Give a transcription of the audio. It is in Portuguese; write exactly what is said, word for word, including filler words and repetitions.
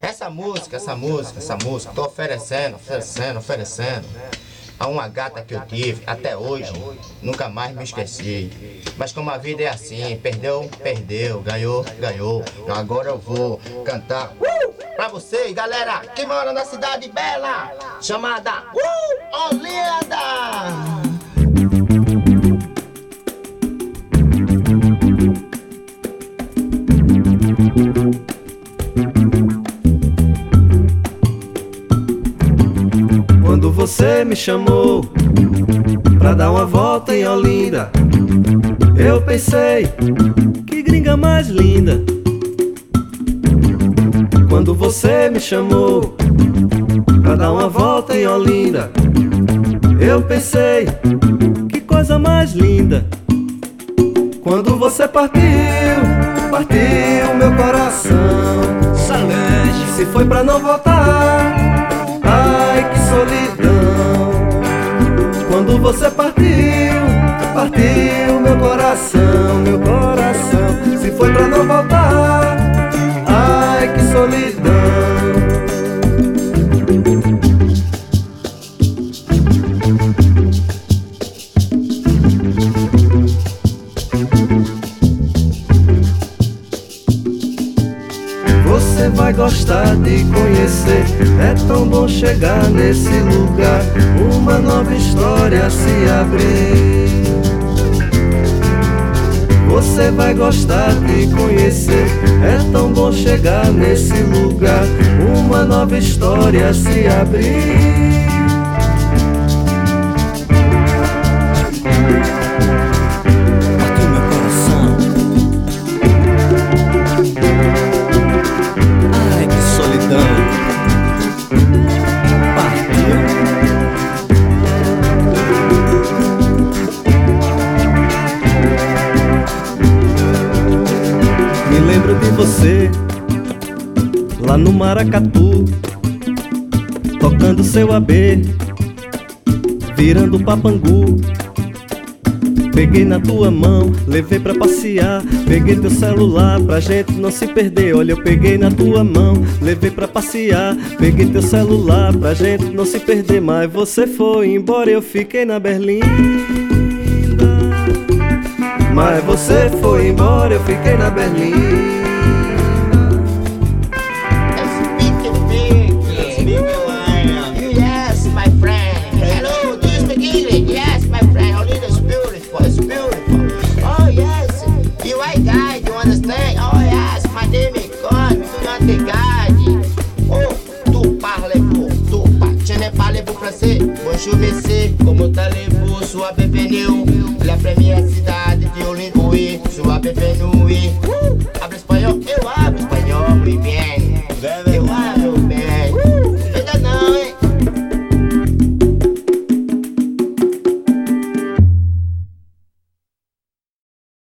Essa música, essa música, essa música, tô oferecendo, oferecendo, oferecendo a uma gata que eu tive até hoje, nunca mais me esqueci. Mas como a vida é assim, perdeu, perdeu, ganhou, ganhou. Então agora eu vou cantar uh, pra vocês, galera, que mora na cidade bela, chamada uh, Olinda. Quando você me chamou pra dar uma volta em Olinda, eu pensei, que gringa mais linda. Quando você me chamou pra dar uma volta em Olinda, eu pensei, que coisa mais linda. Quando você partiu, partiu meu coração. Salange, se foi pra não voltar, ai que solidão. Quando você partiu, partiu meu coração, meu coração. Se foi pra não voltar, ai que solidão. Você vai gostar de conhecer, é tão bom chegar nesse lugar, uma nova história se abrir. Você vai gostar de conhecer, é tão bom chegar nesse lugar, uma nova história se abrir. De você, lá no Maracatu, tocando seu A B, virando papangu. Peguei na tua mão, levei pra passear, peguei teu celular pra gente não se perder. Olha, eu peguei na tua mão, levei pra passear, peguei teu celular pra gente não se perder. Mas você foi embora, eu fiquei na Berlinda. Mas você foi embora, eu fiquei na Berlinda.